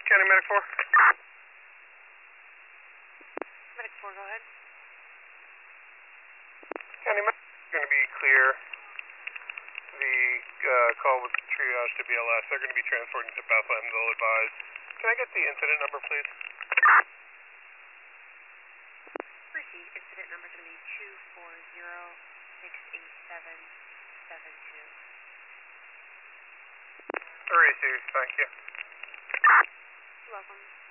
County Medic 4. Medic 4, go ahead. County Medic is going to be clear. The call with triage to BLS. They're going to be transported to Bethlehem, they'll advise. Can I get the incident number, please? Receive. Incident number is going to be 240-68772. Received, thank you. You're welcome.